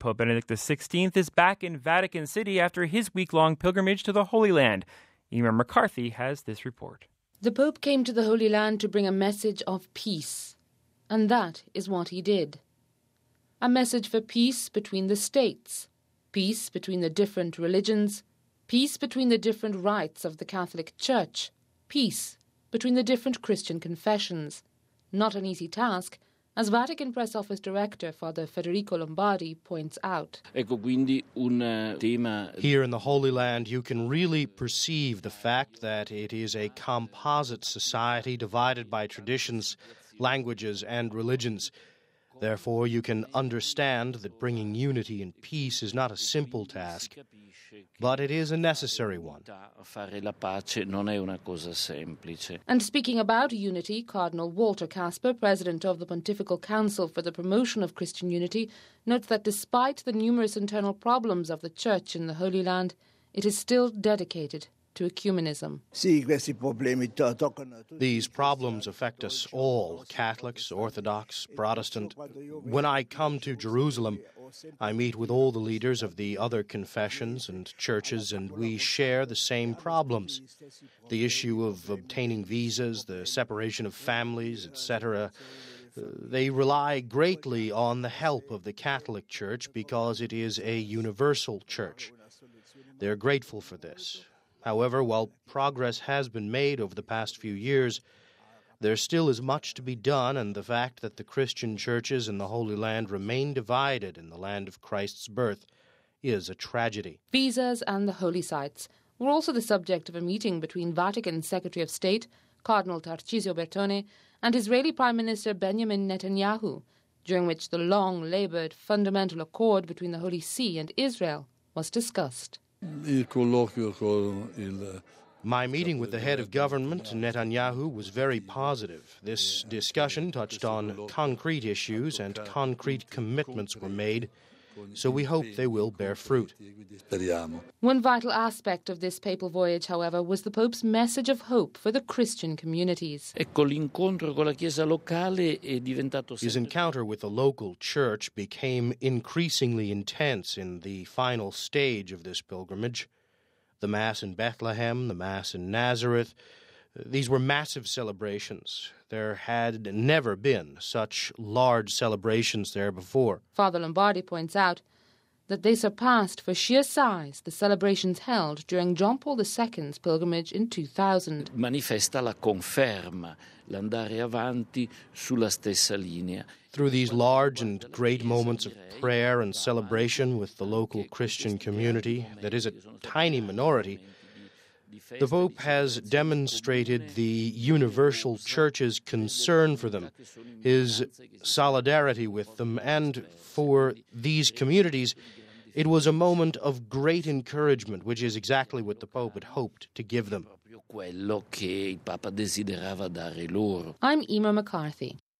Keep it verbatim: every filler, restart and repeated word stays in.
Pope Benedict the sixteenth is back in Vatican City after his week-long pilgrimage to the Holy Land. Emer McCarthy has this report. The Pope came to the Holy Land to bring a message of peace, and that is what he did. A message for peace between the states, peace between the different religions, peace between the different rites of the Catholic Church, peace between the different Christian confessions. Not an easy task, as Vatican Press Office Director Father Federico Lombardi points out. Here in the Holy Land, you can really perceive the fact that it is a composite society divided by traditions, languages, and religions. Therefore, you can understand that bringing unity and peace is not a simple task, but it is a necessary one. And speaking about unity, Cardinal Walter Casper, President of the Pontifical Council for the Promotion of Christian Unity, notes that despite the numerous internal problems of the Church in the Holy Land, it is still dedicated to ecumenism. These problems affect us all, Catholics, Orthodox, Protestant. When I come to Jerusalem, I meet with all the leaders of the other confessions and churches, and we share the same problems. The issue of obtaining visas, the separation of families, et cetera. They rely greatly on the help of the Catholic Church because it is a universal church. They're grateful for this. However, while progress has been made over the past few years, there still is much to be done, and the fact that the Christian churches in the Holy Land remain divided in the land of Christ's birth is a tragedy. Visas and the holy sites were also the subject of a meeting between Vatican Secretary of State, Cardinal Tarcisio Bertone, and Israeli Prime Minister Benjamin Netanyahu, during which the long-laboured fundamental accord between the Holy See and Israel was discussed. My meeting with the head of government, Netanyahu, was very positive. This discussion touched on concrete issues and concrete commitments were made, so we hope they will bear fruit. One vital aspect of this papal voyage, however, was the Pope's message of hope for the Christian communities. His encounter with the local church became increasingly intense in the final stage of this pilgrimage. The Mass in Bethlehem, the Mass in Nazareth, these were massive celebrations. There had never been such large celebrations there before. Father Lombardi points out that they surpassed for sheer size the celebrations held during John Paul the Second's pilgrimage in two thousand. Manifesta la conferma, l'andare avanti sulla stessa linea. Through these large and great moments of prayer and celebration with the local Christian community, that is a tiny minority, the Pope has demonstrated the universal Church's concern for them, his solidarity with them, and for these communities, it was a moment of great encouragement, which is exactly what the Pope had hoped to give them. I'm Emer McCarthy.